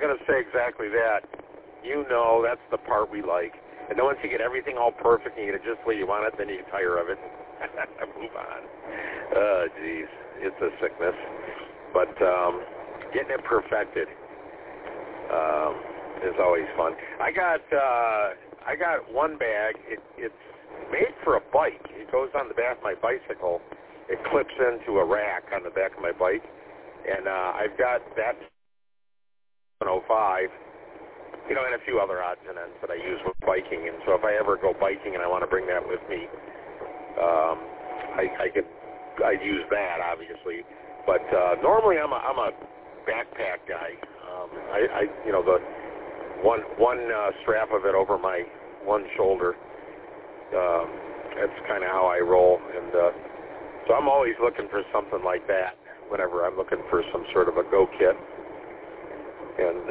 going to say exactly that. You know, that's the part we like. And then once you get everything all perfect and you get it just the way you want it, then you get tired of it and move on. Oh, geez. It's a sickness. But getting it perfected is always fun. I got one bag. It's made for a bike. It goes on the back of my bicycle. It clips into a rack on the back of my bike. And I've got that 105, you know, and a few other odds and ends that I use with biking. And so if I ever go biking and I want to bring that with me, I'd use that, obviously. But normally I'm a backpack guy. I you know, the one strap of it over my one shoulder. That's kind of how I roll. And so I'm always looking for something like that whenever I'm looking for some sort of a go kit. And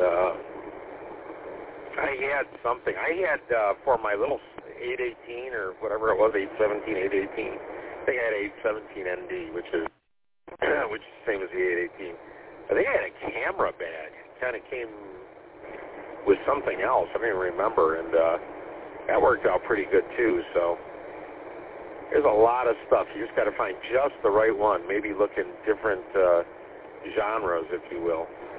I had something. I had for my little 818 or whatever it was, 817, 818. I think I had 817 ND, which is the same as the 818. I think I had a camera bag. It kind of came with something else. I don't even remember, and that worked out pretty good too. So there's a lot of stuff. You just got to find just the right one. Maybe look in different genres, if you will.